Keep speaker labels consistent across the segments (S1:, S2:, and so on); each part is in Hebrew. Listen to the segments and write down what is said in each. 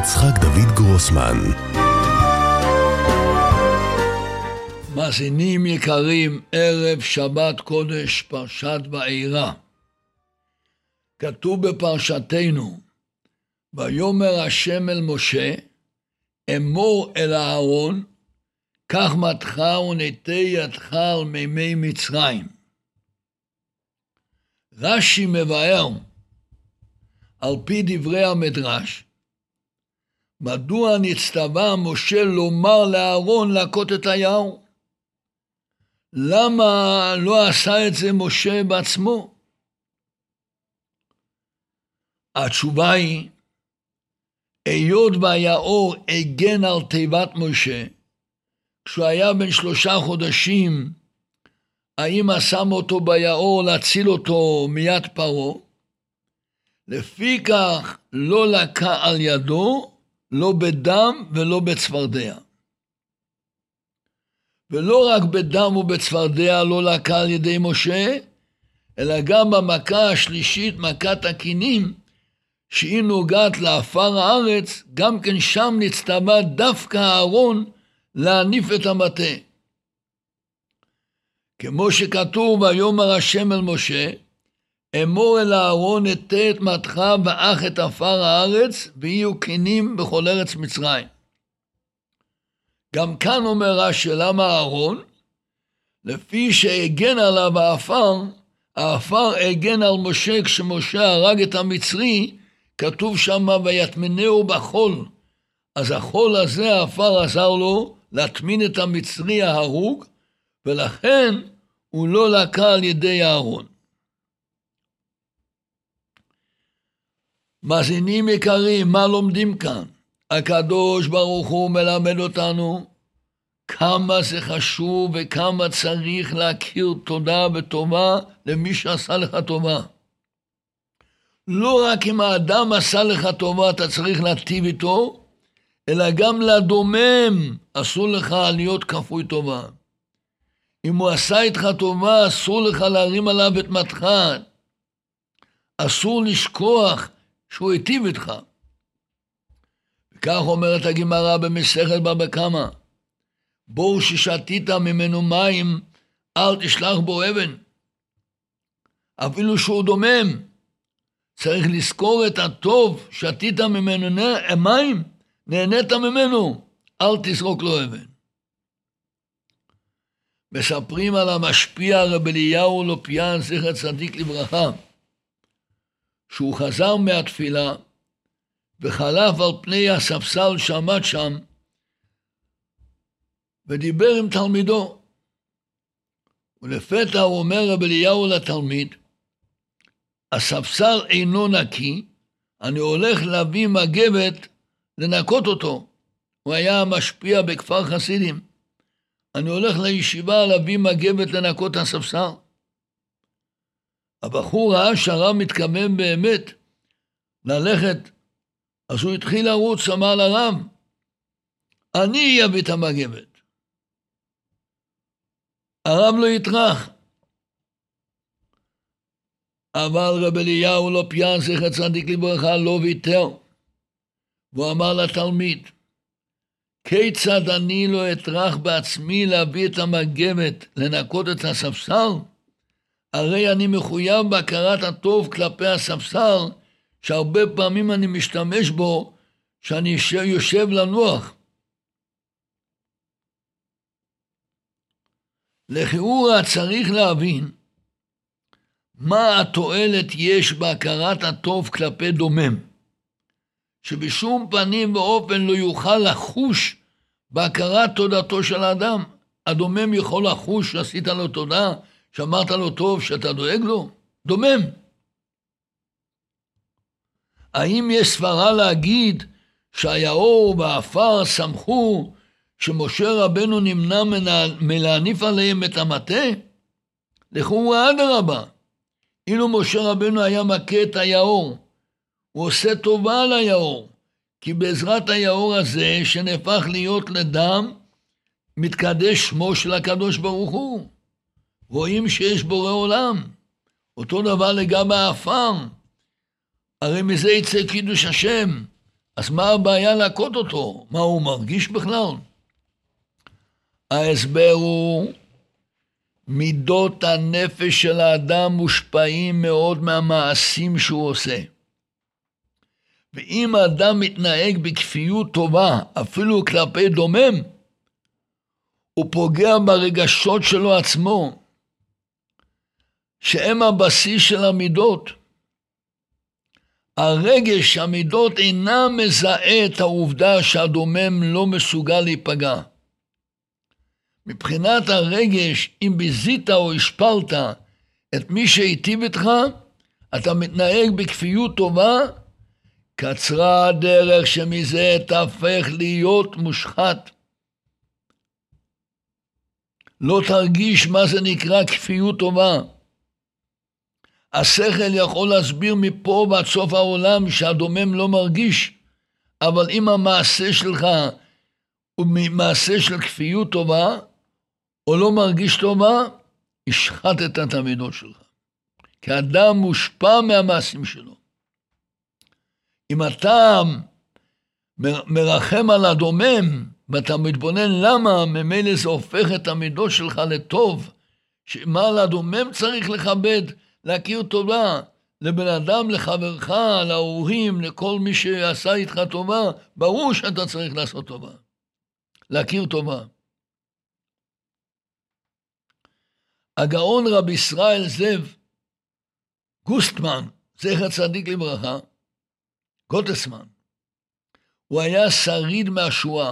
S1: יצחק דוד גרוסמן.
S2: מאזינים יקרים, ערב שבת קודש פרשת וארא. כתוב בפרשתנו, ויאמר השם אל משה, אמור אל אהרון, קח מטך ונטה ידך על מימי מצרים. רש"י מבאר, על פי דברי המדרש, מדוע נצטווה משה לומר לאהרון להכות את היער? למה לא עשה את זה משה בעצמו? התשובה היא, היות והיער הגן על תיבת משה, כשהוא היה בן 3 חודשים, האמא שם אותו ביער להציל אותו מיד פרעה, לפי כך לא לקה על ידו, לא בדם ולא בצפרדע. ולא רק בדם ובצפרדע לא לקה על ידי משה, אלא גם במכה השלישית, מכת הכינים, שהיא נוגעת לעפר הארץ, גם כן שם נצטווה דווקא אהרון להניף את המטה. כמו שכתוב, ויאמר השם אל משה, אמור אל אהרון נטה את מטך ואך את עפר הארץ, ויהיו כינים בכל ארץ מצרים. גם כאן אומר רש"י, למה אהרון? לפי שהגן עליו העפר הגן על משה, כשמשה הרג את המצרי, כתוב שם ויטמנהו בחול. אז החול הזה, העפר עזר לו להטמין את המצרי ההרוג, ולכן הוא לא לקה על ידי אהרון. מאזינים יקרים, מה לומדים כאן? הקדוש ברוך הוא מלמד אותנו כמה זה חשוב וכמה צריך להכיר תודה וטובה למי שעשה לך טובה. לא רק אם האדם עשה לך טובה אתה צריך להטיב איתו, אלא גם לדומם אסור לך להיות כפוי טובה. אם הוא עשה איתך טובה אסור לך להרים עליו את מטך, אסור לשכוח שהוא היטיב איתך. וכך אומרת הגמרא במסכת בבא קמא, בור ששתית ממנו מים, אל תשלח בו אבן. אפילו שהוא דומם, צריך לזכור את הטוב, שתית ממנו מים, נהנית ממנו, אל תזרוק לו אבן. מספרים על המשפיע רבי אליהו לופיאן, זכר צדיק לברכה, שהוא חזר מהתפילה, וחלף על פני הספסל שעמד שם, ודיבר עם תלמידו. ולפתע הוא אומר רבי אליהו לתלמיד, הספסל אינו נקי, אני הולך להביא מגבת לנקות אותו. הוא היה משפיע בכפר חסידים. אני הולך לישיבה להביא מגבת לנקות הספסל. הבחור ראה שהרב מתכוון באמת ללכת, אז הוא התחיל לרוץ, אמר לרב, אני אביא את המגבת. הרב לא יטרח. אבל רבי אליהו לופיאן, זכר צדיק לברכה, לא ויתר. והוא אמר לתלמיד, כיצד אני לא אטרח בעצמי להביא את המגבת לנקות את הספסל? הרי אני מחויב בהכרת הטוב כלפי הספסל, שהרבה פעמים אני משתמש בו, שאני יושב לנוח. לכאורה צריך להבין, מה התועלת יש בהכרת הטוב כלפי דומם, שבשום פנים ואופן לא יוכל לחוש בהכרת תודתו של האדם. הדומם יכול לחוש שעשית לו תודה, שאמרת לו טוב, שאתה דואג לו? דומם. האם יש סברה להגיד שהיער והעפר שמחו שמשה רבנו נמנע מלהניף עליהם את המטה? לכאורה אדרבה. אילו משה רבנו היה מכה את היער, הוא עושה טובה על היער, כי בעזרת היער הזה שנהפך להיות לדם, מתקדש שמו של הקדוש ברוך הוא. רואים שיש בורא עולם. אותו דבר לגבי העפר. הרי מזה יצא קידוש השם. אז מה הבעיה להכות אותו? מה הוא מרגיש בכלל? ההסבר הוא, מידות הנפש של האדם מושפעים מאוד מהמעשים שהוא עושה. ואם האדם מתנהג בכפיות טובה, אפילו כלפי דומם, הוא פוגע ברגשות שלו עצמו, שהם הבסיס של המידות. הרגש, המידות אינם מזהה את העובדה שהדומם לא מסוגל להיפגע. מבחינת הרגש, אם ביזית או השפלת את מי שהיטיב איתך, אתה מתנהג בכפיות טובה, קצרה הדרך שמזה תהפך להיות מושחת. לא תרגיש מה זה נקרא כפיות טובה. השכל יכול להסביר מפה ועד סוף העולם שהדומם לא מרגיש, אבל אם המעשה שלך הוא מעשה של כפיות טובה, או לא מרגיש טובה, השחטת את המידות שלך. כי האדם מושפע מהמעשים שלו. אם אתה מרחם על הדומם, ואתה מתבונן למה, ממילא זה הופך את המידות שלך לטוב, שמה לדומם צריך לכבד, להכיר טובה, לבן אדם, לחברך, להורים, לכל מי שעשה איתך טובה, ברור שאתה צריך לעשות טובה, להכיר טובה. הגאון רבי ישראל זאב גוסטמן, זכר צדיק לברכה, גוטסמן, הוא היה שריד מהשואה.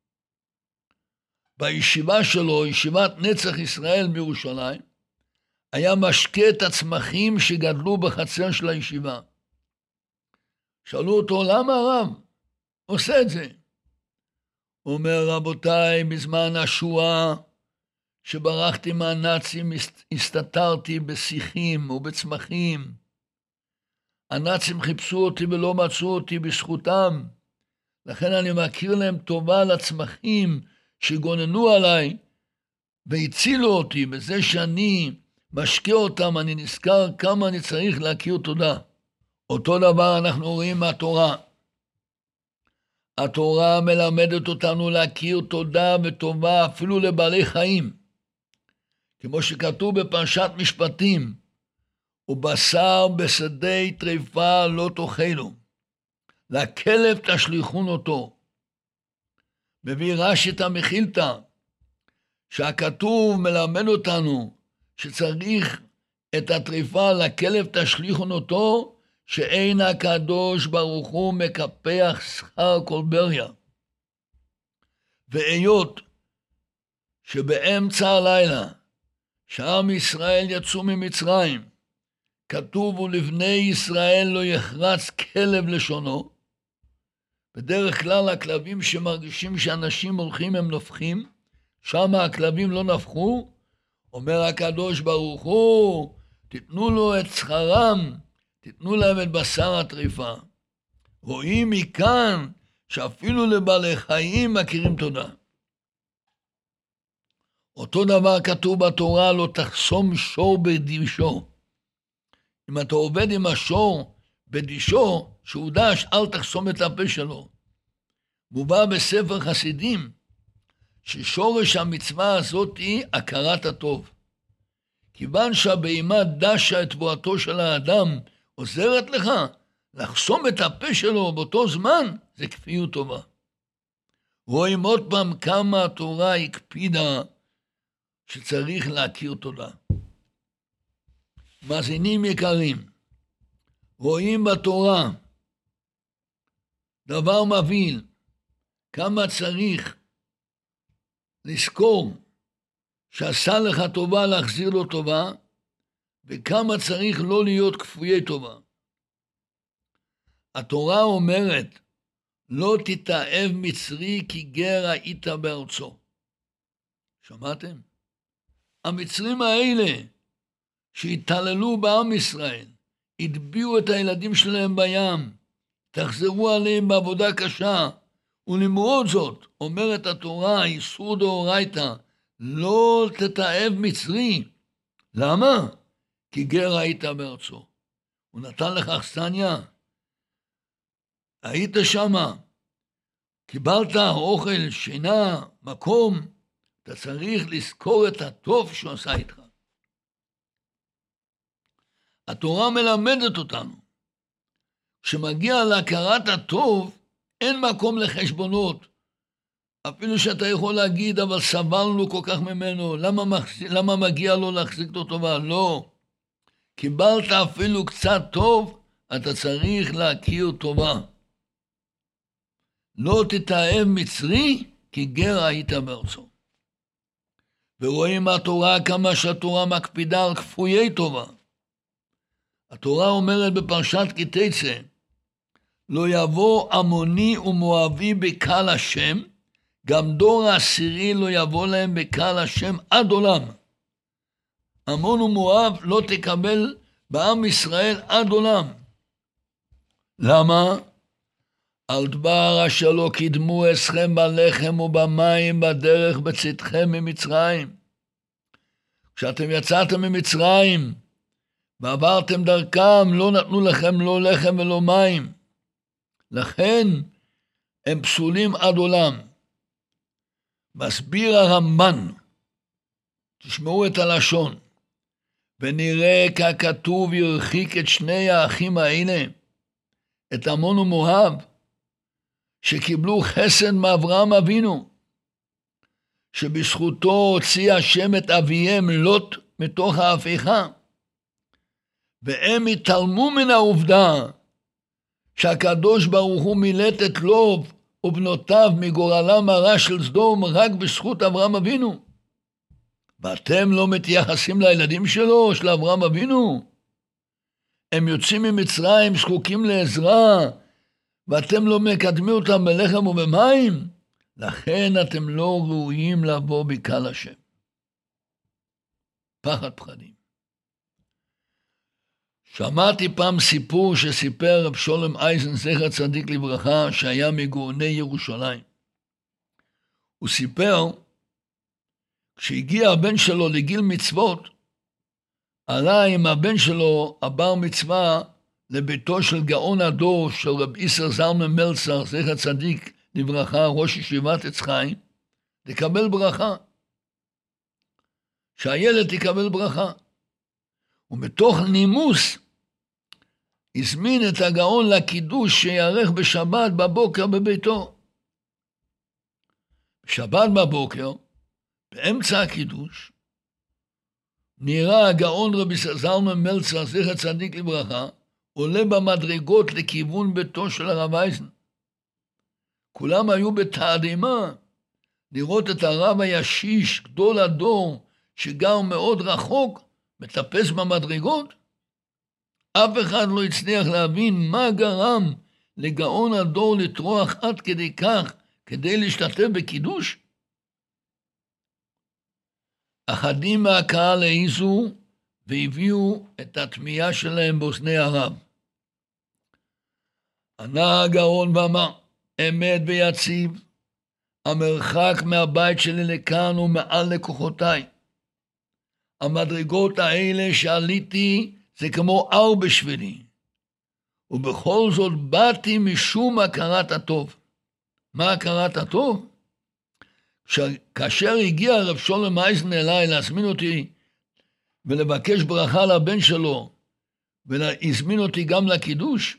S2: בישיבה שלו, ישיבת נצח ישראל בירושלים, היה משקה את הצמחים שגדלו בחצר של הישיבה. שאלו אותו, למה הרב עושה את זה? הוא אומר, רבותיי, בזמן השואה, שברחתי מהנאצים, הסתתרתי בשיחים ובצמחים. הנאצים חיפשו אותי ולא מצאו אותי בזכותם. לכן אני מכיר להם טובה לצמחים שגוננו עליי והצילו אותי. בזה שאני משקה אותם, אני נזכר כמה אני צריך להכיר תודה. אותו דבר אנחנו רואים מהתורה. התורה מלמדת אותנו להכיר תודה וטובה אפילו לבעלי חיים. כמו שכתוב בפרשת משפטים, ובשר בשדה טריפה לא תאכלו, לכלב תשליכון אותו. מביא רש"י את המחילתא, שהכתוב מלמד אותנו שצריך את הטריפה לכלב תשליכון אותו, שאין הקדוש ברוך הוא מקפח שכר כל בריה. והיות שבאמצע הלילה, שעם ישראל יצאו ממצרים, כתוב ולבני ישראל לא יחרץ כלב לשונו. בדרך כלל הכלבים שמרגישים שאנשים הולכים הם נופחים, שם הכלבים לא נפחו. אומר הקדוש ברוך הוא, תיתנו לו את שכרם, תיתנו להם את בשר הטריפה. רואים מכאן שאפילו לבעלי חיים מכירים תודה. אותו דבר כתוב בתורה, לא תחסום שור בדישו. אם אתה עובד עם השור בדישו, שהוא דש, אל תחסום את הפה שלו. מובא בספר חסידים, ששורש המצווה הזאת היא הכרת הטוב. כיוון שהבהמה דשה את תבואתו של האדם, עוזרת לך לחסום את הפה שלו באותו זמן, זה כפיות טובה. רואים עוד פעם כמה התורה הקפידה שצריך להכיר תודה. מאזינים יקרים, רואים בתורה דבר מבהיל, כמה צריך לזכור שעשה לך טובה להחזיר לו טובה, וכמה צריך לא להיות כפויי טובה. התורה אומרת, לא תתאהב מצרי כי גר היית בארצו. שמעתם? המצרים האלה שהתעללו בעם ישראל, הטביעו את הילדים שלהם בים, תחזרו עליהם בעבודה קשה, ולמרות זאת, אומרת התורה, איסור דאורייתא, לא תתאהב מצרי. למה? כי גר היית בארצו. הוא נתן לך אכסניה. היית שמה, קיבלת אוכל, שינה, מקום, אתה צריך לזכור את הטוב שהוא עשה איתך. התורה מלמדת אותנו, כשמגיע להכרת הטוב, אין מקום לחשבונות. אפילו שאתה יכול להגיד, אבל סבלנו כל כך ממנו, למה מגיע לו להחזיק אותו טובה? לא. קיבלת אפילו קצת טוב, אתה צריך להכיר טובה. לא תתאהב מצרי, כי גר היית בארצו. ורואים מהתורה כמה שהתורה מקפידה על כפויי טובה. התורה אומרת בפרשת כי תצא, לא יבוא עמוני ומואבי בקהל השם, גם דור העשירי לא יבוא להם בקהל השם עד עולם. עמון ומואב לא תקבל בעם ישראל עד עולם. למה? על דבר אשר לא קידמו אסכם בלחם ובמים בדרך בצאתכם ממצרים. כשאתם יצאתם ממצרים ועברתם דרכם, לא נתנו לכם לא לחם ולא מים. לכן הם פסולים עד עולם. מסביר הרמב"ן, תשמעו את הלשון, ונראה ככתוב ירחיק את שני האחים האלה, את עמון ומואב, שקיבלו חסד מאברהם אבינו, שבזכותו הוציא השם את אביהם לוט מתוך ההפיכה, והם התעלמו מן העובדה שהקדוש ברוך הוא מילט את לוב ובנותיו מגורלם הרע של סדום רק בזכות אברהם אבינו. ואתם לא מתייחסים לילדים שלו, של אברהם אבינו? הם יוצאים ממצרים, זקוקים לעזרה, ואתם לא מקדמים אותם בלחם ובמים? לכן אתם לא ראויים לבוא בקהל השם. פחד פחדים. שמעתי פעם סיפור שסיפר רב שולם אייזן זכר צדיק לברכה, שהיה מגאוני ירושלים. הוא סיפר, כשהגיע הבן שלו לגיל מצוות, עלה עם הבן שלו הבר מצווה לביתו של גאון הדור של רב איסר זלמן מלצר זכר צדיק לברכה, ראש ישיבת עץ חיים, לקבל ברכה. שהילד יקבל ברכה. ומתוך נימוס הזמין את הגאון לקידוש שיערך בשבת בבוקר בביתו. בשבת בבוקר, באמצע הקידוש, נראה הגאון רבי זלמן מלצר זכר צדיק לברכה, עולה במדרגות לכיוון ביתו של הרב אייזן. כולם היו בתדהמה לראות את הרב הישיש, גדול הדור, שגר מאוד רחוק, מטפס במדרגות. אף אחד לא הצליח להבין מה גרם לגאון הדור לטרוח עד כדי כך כדי להשתתף בקידוש. אחדים מהקהל העיזו והביאו את התמיהה שלהם באוזני הרב. ענה הגאון ואמר, אמת ויציב, המרחק מהבית שלי לכאן הוא מעל לכוחותיי. המדרגות האלה שעליתי זה כמו הר בשבילי, ובכל זאת באתי משום הכרת הטוב. מה הכרת הטוב? כאשר הגיע רב שולם אייזן אליי להזמין אותי ולבקש ברכה לבן שלו, והזמין אותי גם לקידוש,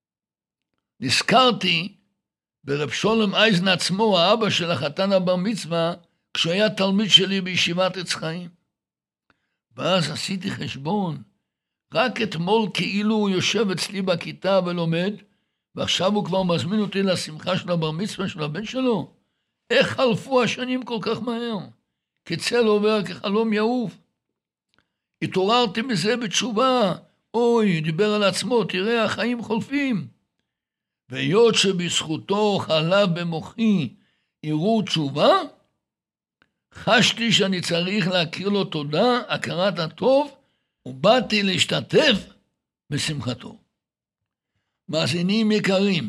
S2: נזכרתי ברב שולם אייזן עצמו, האבא של החתן הבר מצווה, כשהוא היה תלמיד שלי בישיבת עץ חיים. ואז עשיתי חשבון, רק אתמול כאילו הוא יושב אצלי בכיתה ולומד, ועכשיו הוא כבר מזמין אותי לשמחה של הבר מצווה של הבן שלו. איך חלפו השנים כל כך מהר? כצל עובר כחלום יעוף. התעוררתי מזה בתשובה, אוי, דיבר על עצמו, תראה, החיים חולפים. והיות שבזכותו חלב במוחי עירו תשובה, חשתי שאני צריך להכיר לו תודה, הכרת הטוב, ובאתי להשתתף בשמחתו. מאזינים יקרים,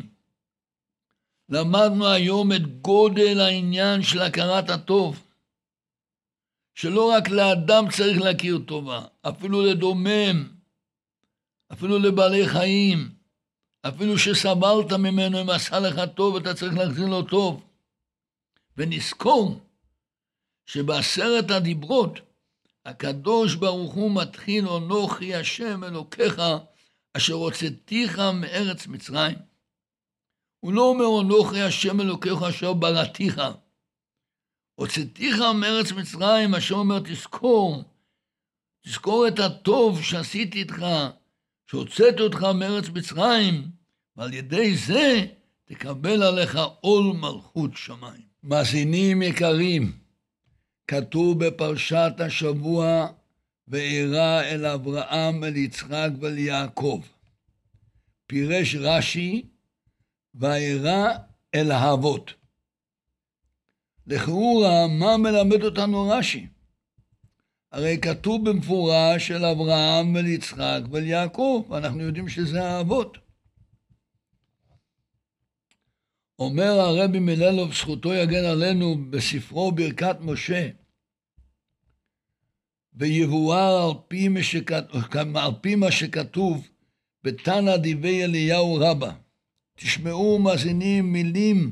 S2: למדנו היום את גודל העניין של הכרת הטוב, שלא רק לאדם צריך להכיר טובה, אפילו לדומם, אפילו לבעלי חיים, אפילו שסבלת ממנו, אם עשה לך טוב, אתה צריך להחזיר לו טוב. ונזכור שבעשרת הדיברות, הקדוש ברוך הוא מתחיל, אנוכי השם אלוקיך, אשר הוצאתיך מארץ מצרים. הוא לא אומר, אנוכי השם אלוקיך אשר בראתיך. הוצאתיך מארץ מצרים, אשר אומר, תזכור את הטוב שעשיתי איתך, שהוצאתי אותך מארץ מצרים, ועל ידי זה תקבל עליך עול מלכות שמיים. מאזינים יקרים, כתוב בפרשת השבוע, וארא אל אברהם, אל יצחק ואל יעקב. פירש רש"י, וארא אל האבות. לכאורה, מה מלמד אותנו רש"י? הרי כתוב במפורש אל אברהם ואל יצחק ואל יעקב, ואנחנו יודעים שזה האבות. אומר הרבי מללוב, זכותו יגן עלינו, בספרו ברכת משה, ויבואר על פי מה שכתוב בתנא דברי אליהו רבה. תשמעו מאזינים מילים,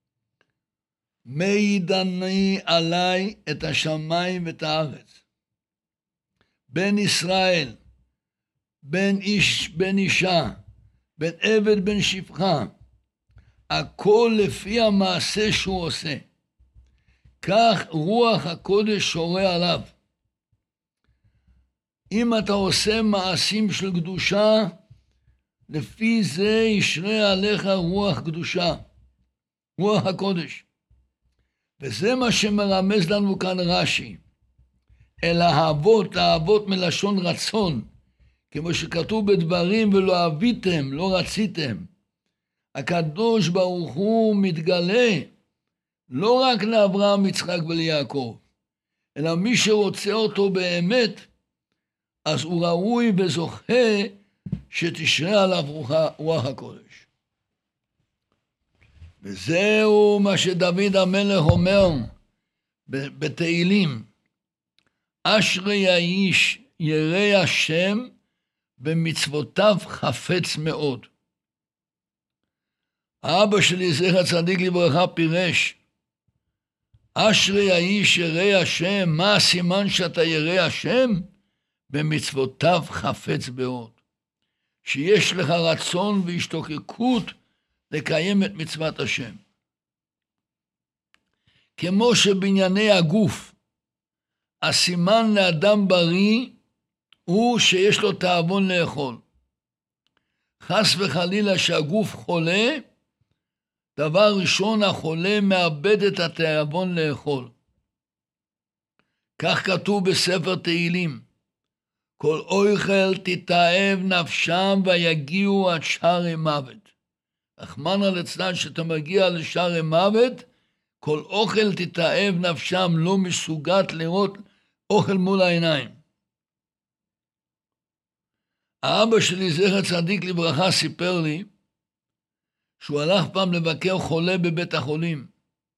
S2: מעידני עלי את השמיים ואת הארץ. בין ישראל, בין איש בין אישה, בין עבד בין שפחה, הכל לפי המעשה שהוא עושה. כך רוח הקודש שורה עליו. אם אתה עושה מעשים של קדושה, לפי זה ישרה עליך רוח קדושה, רוח הקודש. וזה מה שמרמז לנו כאן רש"י. אל האבות מלשון רצון, כמו שכתוב בדברים, ולא אביתם, לא רציתם. הקדוש ברוך הוא מתגלה לא רק לאברהם, יצחק וליעקב, אלא מי שרוצה אותו באמת, אז הוא ראוי וזוכה שתשרה עליו רוח הקודש. וזהו מה שדוד המלך אומר בתהילים, אשרי האיש ירא השם במצוותיו חפץ מאוד. האבא שלי זכר צדיק לברכה פירש, אשרי האיש ירא השם, מה הסימן שאתה ירא השם? במצוותיו חפץ מאוד. שיש לך רצון והשתוקקות לקיים את מצוות השם. כמו שבענייני הגוף, הסימן לאדם בריא הוא שיש לו תאבון לאכול. חס וחלילה שהגוף חולה, דבר ראשון החולה מאבד את התאבון לאכול. כך כתוב בספר תהילים, כל אוכל תתאהב נפשם ויגיעו עד שערי מוות. רחמנא ליצלן שאתה מגיע לשערי מוות, כל אוכל תתאהב נפשם, לא מסוגת לראות אוכל מול העיניים. האבא שלי זכר צדיק לברכה סיפר לי שהוא הלך פעם לבקר חולה בבית החולים.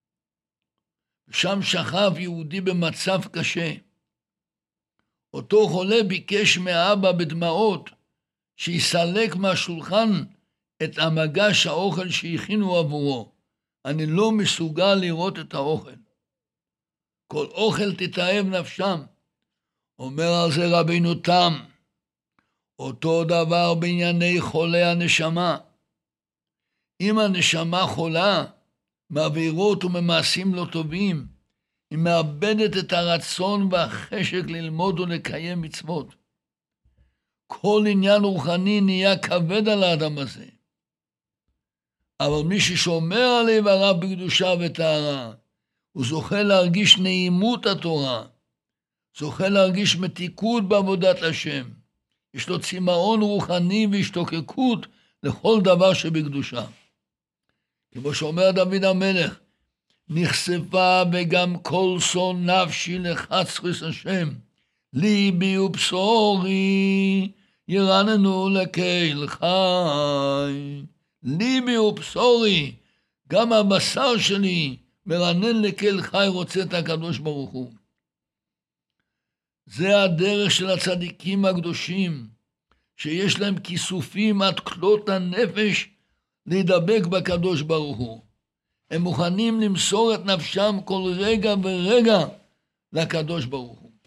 S2: שם שכב יהודי במצב קשה. אותו חולה ביקש מהאבא בדמעות שיסלק מהשולחן את המגש האוכל שהכינו עבורו. אני לא מסוגל לראות את האוכל. כל אוכל תתאהב נפשם. אומר על זה רבינו תם, אותו דבר בענייני חולי הנשמה. אם הנשמה חולה, מעבירות וממעשים לא טובים, היא מאבדת את הרצון והחשק ללמוד ולקיים מצוות. כל עניין רוחני נהיה כבד על האדם הזה. אבל מי ששומר על איבריו בקדושה וטהרה, הוא זוכה להרגיש נעימות התורה, זוכה להרגיש מתיקות בעבודת השם. יש לו צמאון רוחני והשתוקקות לכל דבר שבקדושה. כמו שאומר דוד המלך, נחשפה וגם כל שון נפשי לחצרס השם, ליבי ובשורי ירננו לקהל חי. ליבי ובשורי, גם הבשר שלי מרנן לקהל חי, רוצה את הקדוש ברוך הוא. זה הדרך של הצדיקים הקדושים, שיש להם כיסופים עד כלות הנפש להידבק בקדוש ברוך הוא. הם מוכנים למסור את נפשם כל רגע ורגע לקדוש ברוך הוא.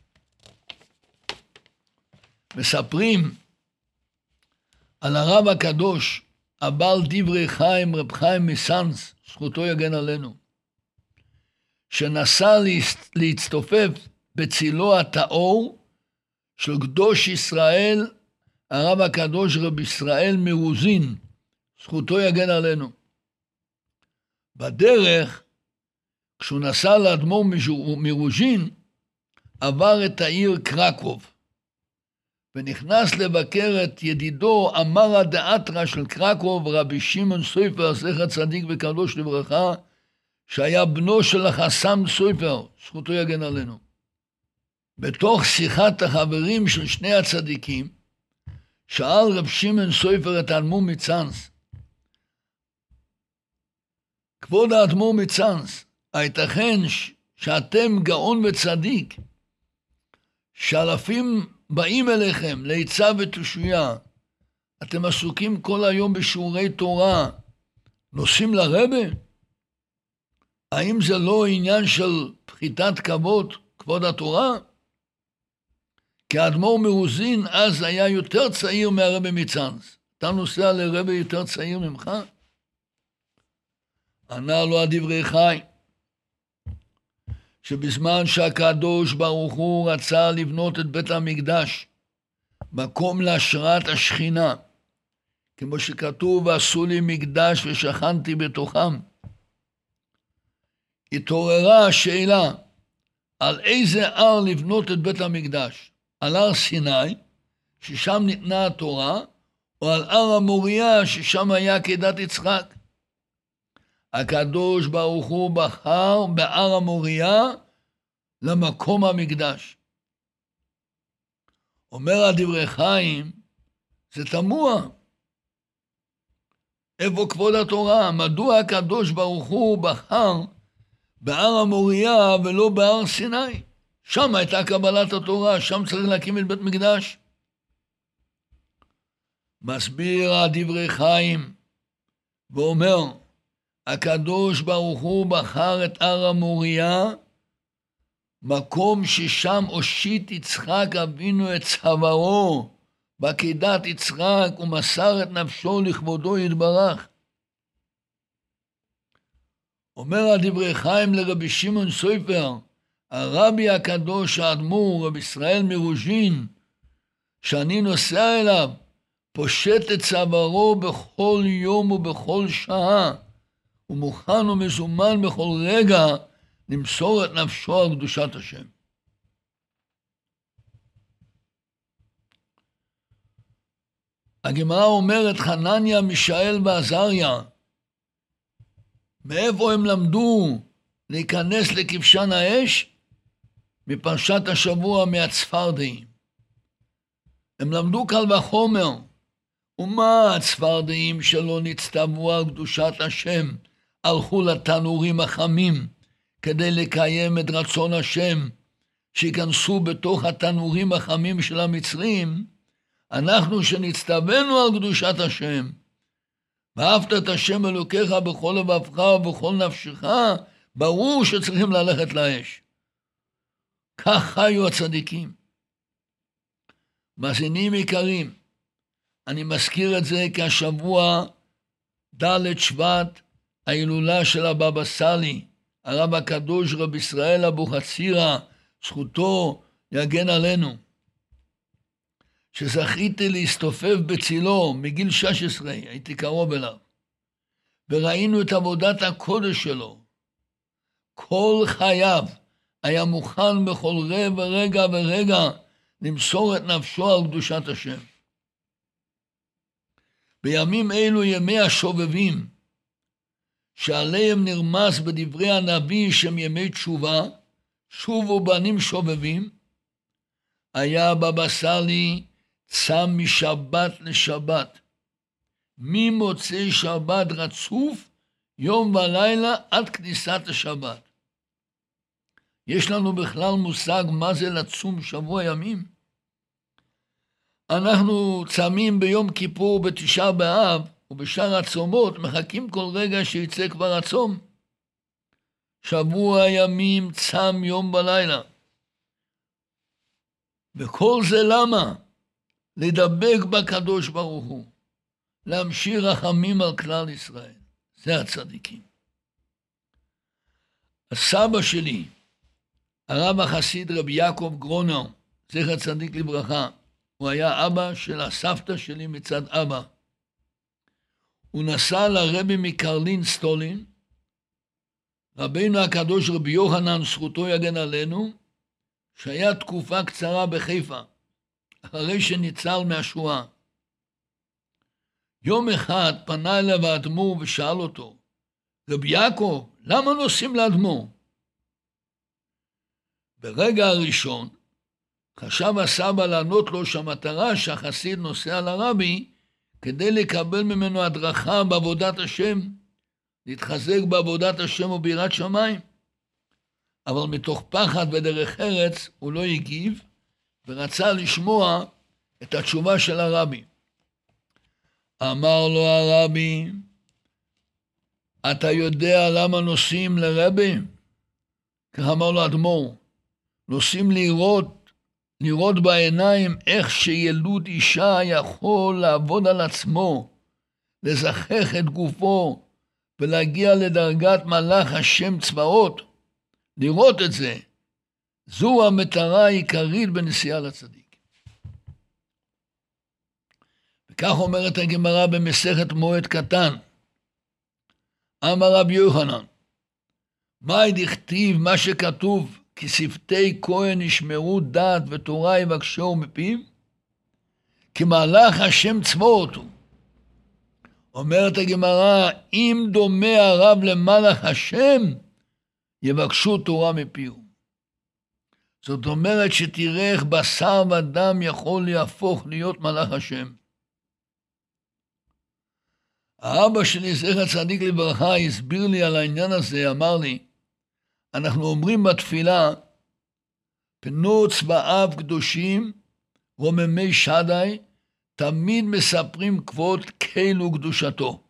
S2: מספרים על הרב הקדוש, הבעל דברי חיים, רב חיים מסאנץ, זכותו יגן עלינו, שנסע להצטופף בצילו הטהור של קדוש ישראל, הרב הקדוש רב ישראל מרוזין, זכותו יגן עלינו. בדרך, כשהוא נסע לאדמו"ר מרוז'ין, עבר את העיר קרקוב, ונכנס לבקר את ידידו אמרא דאתרא של קרקוב, רבי שמעון סופר, זכר צדיק וקדוש לברכה, שהיה בנו של החסם סופר, זכותו יגן עלינו. בתוך שיחת החברים של שני הצדיקים, שאל רב שמעון סופר את האדמו"ר מצאנז, כבוד האדמו"ר מצאנז, הייתכן שאתם גאון וצדיק, שאלפים באים אליכם לעצה ותשויה, אתם עסוקים כל היום בשיעורי תורה, נוסעים לרבה? האם זה לא עניין של פחיתת כבוד התורה? כי האדמו"ר מרוזין אז היה יותר צעיר מהרבה מצאנז. אתה נוסע לרבה יותר צעיר ממך? ענה לו הדברי חי, שבזמן שהקדוש ברוך הוא רצה לבנות את בית המקדש, מקום להשראת השכינה, כמו שכתוב, ועשו לי מקדש ושכנתי בתוכם, התעוררה השאלה, על איזה הר לבנות את בית המקדש? על הר סיני, ששם ניתנה התורה, או על הר המוריה, ששם היה עקדת יצחק? הקדוש ברוך הוא בחר בהר המוריה למקום המקדש. אומר הדברי חיים, זה תמוה. איפה כבוד התורה? מדוע הקדוש ברוך הוא בחר בהר המוריה ולא בהר סיני? שם הייתה קבלת התורה, שם צריך להקים את בית מקדש. מסביר הדברי חיים ואומר, הקדוש ברוך הוא בחר את הר המוריה, מקום ששם הושיט יצחק אבינו את צווארו בעקדת יצחק, ומסר את נפשו לכבודו יתברך. אומר הדברי חיים לרבי שמעון סופר, הרבי הקדוש האדמו"ר רב ישראל מרוז'ין, שאני נוסע אליו, פושט את צווארו בכל יום ובכל שעה, ומוכן ומזומן בכל רגע למסור את נפשו על קדושת השם. הגמרא אומרת, חנניה, מישאל ועזריה, מאיפה הם למדו להיכנס לכבשן האש? מפרשת השבוע מהצפרדעים. הם למדו קל וחומר. ומה הצפרדעים שלא נצטוו על קדושת השם, הלכו לתנורים החמים כדי לקיים את רצון השם, שיכנסו בתוך התנורים החמים של המצרים? אנחנו שנצטווינו על קדושת השם, ואהבת את השם אלוקיך בכל לבבך ובכל נפשך, ברור שצריכים ללכת לאש. כך חיו הצדיקים. מאזינים יקרים, אני מזכיר את זה כי השבוע ד' שבט, ההילולה של הבבא סאלי, הרב הקדוש רב ישראל אבוחצירא, זכותו יגן עלינו, שזכיתי להסתופף בצילו מגיל 16, הייתי קרוב אליו, וראינו את עבודת הקודש שלו. כל חייו היה מוכן בכל רגע ורגע למסור את נפשו על קדושת השם. בימים אלו ימי השובבים, שעליהם נרמז בדברי הנביא שהם ימי תשובה, שובו בנים שובבים, היה הבבא סאלי צם משבת לשבת, ממוצאי שבת רצוף, יום ולילה עד כניסת השבת. יש לנו בכלל מושג מה זה לצום שבוע ימים? אנחנו צמים ביום כיפור בתשעה באב, ובשאר הצומות מחכים כל רגע שיצא כבר הצום. שבוע ימים צם יום בלילה. וכל זה למה? לדבק בקדוש ברוך הוא, להמשיך רחמים על כלל ישראל. זה הצדיקים. הסבא שלי, הרב החסיד רבי יעקב גרונר, זכר צדיק לברכה, הוא היה אבא של הסבתא שלי מצד אבא. הוא נסע לרבי מקרלין סטולין, רבינו הקדוש רבי יוחנן, זכותו יגן עלינו, שהיה תקופה קצרה בחיפה, אחרי שניצל מהשואה. יום אחד פנה אליו האדמו"ר ושאל אותו, רבי יעקב, למה נוסעים לאדמו"ר? ברגע הראשון חשב הסבא לענות לו שהמטרה שהחסיד נוסע לרבי כדי לקבל ממנו הדרכה בעבודת השם, להתחזק בעבודת השם וביראת שמיים. אבל מתוך פחד ודרך ארץ הוא לא הגיב ורצה לשמוע את התשובה של הרבי. אמר לו הרבי, אתה יודע למה נוסעים לרבי? כך אמר לו אדמו"ר, נוסעים לראות בעיניים איך שילוד אישה יכול לעבוד על עצמו, לזכך את גופו ולהגיע לדרגת מלאך השם צבאות. לראות את זה, זו המטרה העיקרית בנסיעה לצדיק. וכך אומרת הגמרא במסכת מועד קטן, אמר רבי יוחנן, מה דכתיב, מה שכתוב, כי שפתי כהן ישמרו דעת ותורה יבקשו מפיו, כי מלאך השם צבאות הוא. אומרת הגמרא, אם דומה הרב למלאך השם, יבקשו תורה מפיו. זאת אומרת שתראה איך בשר ודם יכול להפוך להיות מלאך השם. האבא שלי, זכר צדיק לברכה, הסביר לי על העניין הזה, אמר לי, אנחנו אומרים בתפילה, פנו צבאיו קדושים, רוממי שדי, תמיד מספרים כבוד כאילו קדושתו.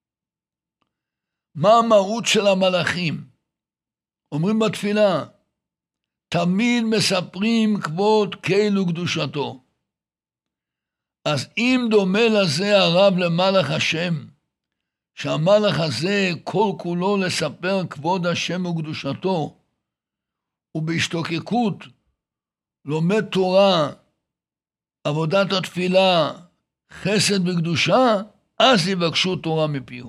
S2: מה המהות של המלאכים? אומרים בתפילה, תמיד מספרים כבוד כאילו קדושתו. אז אם דומה לזה הרב למלאך השם, שהמלאך הזה כל כולו לספר כבוד השם וקדושתו, ובהשתוקקות לומד תורה, עבודת התפילה, חסד וקדושה, אז יבקשו תורה מפיו.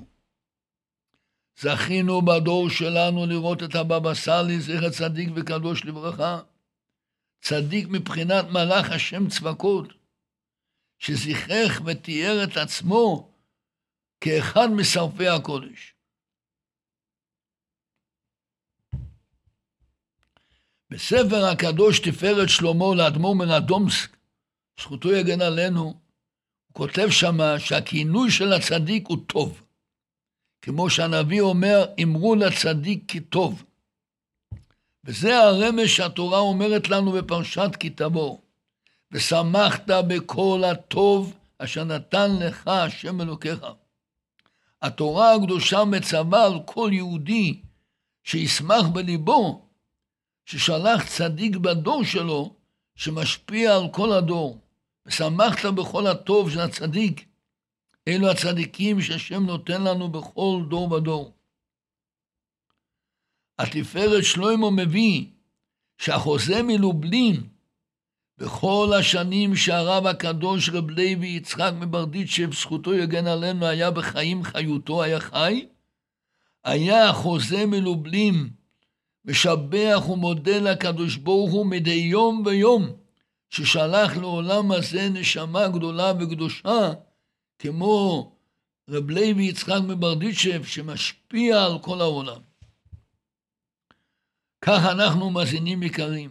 S2: זכינו בדור שלנו לראות את הבבא סאלי, זכר צדיק וקדוש לברכה, צדיק מבחינת מלאך השם צבקות, שזכרך ותיאר את עצמו כאחד משרפי הקודש. בספר הקדוש תפארת שלמה לאדמו"ר מרדומסק, זכותו יגן עלינו, הוא כותב שמה שהכינוי של הצדיק הוא טוב. כמו שהנביא אומר, אמרו לצדיק כי טוב. וזה הרמז שהתורה אומרת לנו בפרשת כי תבוא. ושמחת בכל הטוב אשר נתן לך השם אלוקיך. התורה הקדושה מצווה על כל יהודי שישמח בליבו, ששלח צדיק בדור שלו, שמשפיע על כל הדור. ושמחת בכל הטוב של הצדיק. אלו הצדיקים שהשם נותן לנו בכל דור ודור. התפארת שלמה מביא שהחוזה מלובלין, בכל השנים שהרב הקדוש רב לוי יצחק מברדיצ'ב, זכותו יגן עלינו, היה בחיים חיותו, היה חי, היה החוזה מלובלין, משבח ומודה לקדוש ברוך הוא מדי יום ויום, ששלח לעולם הזה נשמה גדולה וקדושה, כמו רב לוי יצחק מברדיצ'ב, שמשפיע על כל העולם. כך אנחנו מאזינים יקרים.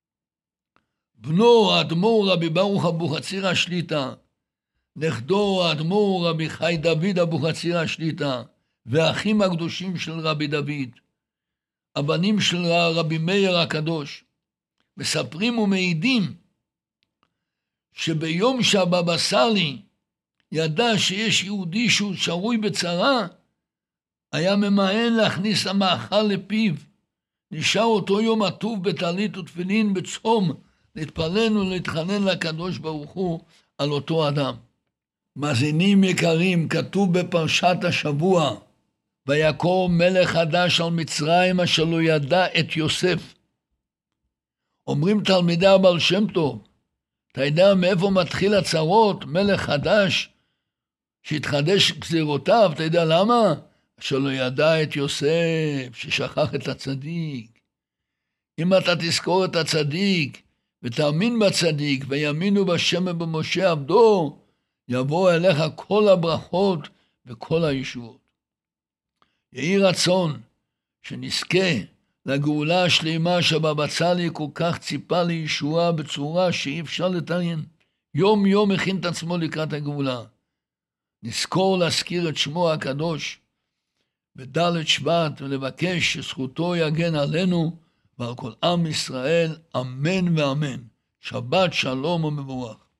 S2: בנו האדמו"ר רבי ברוך אבוחצירא השליט"א, נכדו האדמו"ר רבי חי דוד אבוחצירא השליט"א, והאחים הקדושים של רבי דוד, הבנים של רבי מאיר הקדוש, מספרים ומעידים שביום שהבבא סאלי ידע שיש יהודי שהוא שרוי בצרה, היה ממאן להכניס המאכל לפיו. נשאר אותו יום עטוב בטלית ותפילין בצום, להתפלל ולהתחנן לקדוש ברוך הוא על אותו אדם. מאזינים יקרים, כתוב בפרשת השבוע, ויקום מלך חדש על מצרים אשר לא ידע את יוסף. אומרים תלמידי הבעל שם טוב, אתה יודע מאיפה מתחיל הצרות? מלך חדש שהתחדש גזירותיו, אתה יודע למה? אשר לא ידע את יוסף, ששכח את הצדיק. אם אתה תזכור את הצדיק ותאמין בצדיק ויאמינו בשם ובמשה עבדו, יבוא אליך כל הברכות וכל הישועות. יהי רצון שנזכה לגאולה השלימה שבבא סאלי כל כך ציפה לישועה בצורה שאי אפשר לתאר. יום יום הכין את עצמו לקראת הגאולה. נזכור להזכיר את שמו הקדוש בד' שבט ולבקש שזכותו יגן עלינו ועל כל עם ישראל, אמן ואמן. שבת שלום ומבורך.